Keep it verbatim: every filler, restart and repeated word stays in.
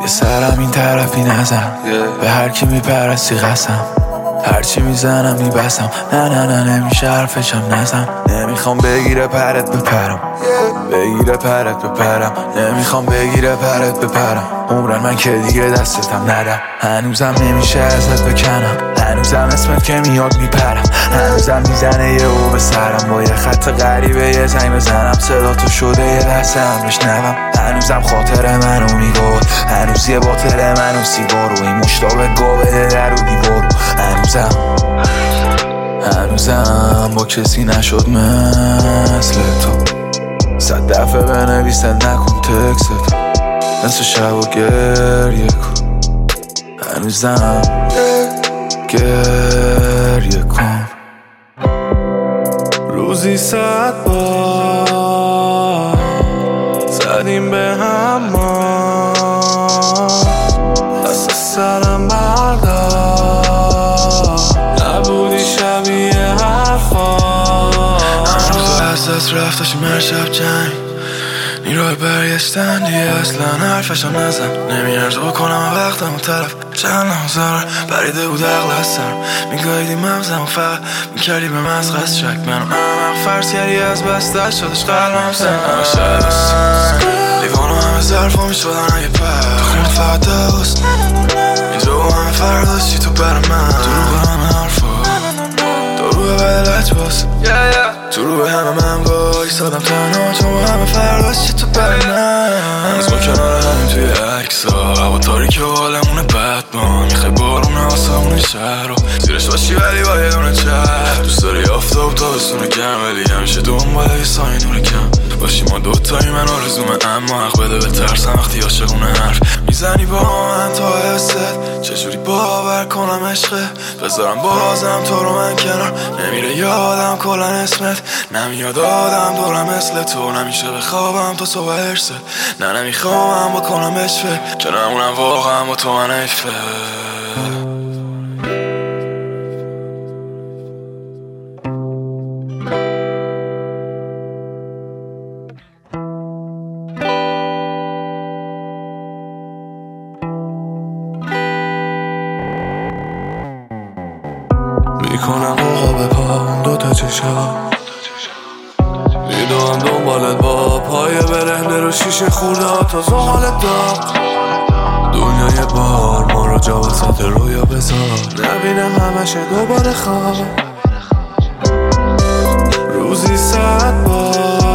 یه سرم این طرفی نزن به هر کی میپرستی قسم هرچی میزنم میبسم نه نه نه نمیشه حرفشم نزن نمیخوام بگیره پرت بپرم بگیره پرت بپرم نمیخوام بگیره پرت بپرم عمرن من که دیگه دستتم ندم هنوزم نمیشه ازت بکنم هنوزم اسمت که میاد میپرم هنوزم میزنه یه او به سرم با یه خط غریبه یه زنگ بزنم صدا تو شده یه لحظه هم بشنوم هنوزم خاطر منو میگود هنوز یه باطل منو سیگارو این مشتاق گو بده در و دیوارو هنوزم هنوزم با کسی نشد مثل تو صد دفعه بنویسه نکن تکست نصف شب و گریه کن هنوزم گریه کن روزی صد بار زدیم به هم ما دست سرم بردار نبودی شبیه حرفا هنوز از دست رفت داشتیم هر شب جنگ نیروی برگشتن دیگه اصلا حرفشم نزن نمیارزه بکنم وقتم و طرف چند نمازار بریده بود عقل از سرم میگاهیدی مغزم و فقط میکردی به مسخص شک منو امم فرض کردی از بستت شدش قلبم سن همه شاید است لیوانو همه ظرفا میشدن اگه پر خون فقط دوست اینجا با همه فرداشتی تو بر من تو رو به همه حرفا داروه بدلت باست تو رو به همه من وای سادم تنها چون با همه فرداشتی تو بر من هنوز ما کنار همین توی عکسا هوا تاریک و حالمونه بدمان میخوای بارونه آسمون شهر رو زیرش باشی ولی با یه دونه چهر دوست داری آفتاب تابستون گرم ولی همیشه دنبال یه سایه نور کم باشی ما دوتایی من آرزومه اما حق بده به ترسم وقتی عاشقونه حرف میزنی با من تا حست چجوری باور کنم عشقه بذارم بازم تو رو من کنار نمیره یادم کلن اسمت نمیاد آدم دورم مثل تو نمیشه بخوابم تا صبح هرست نه نمیخوام بکنم بشفه که نمونم واقعا با تو من ایفه میکنم آقا به پام دوتا چشا میدوام دنبالت با پای برهنه رو شیشه خورده تا زغالت داد دنیای بار ما رو جا وسط رویا بذار نبینم همشه دوباره خواب روزی صد بار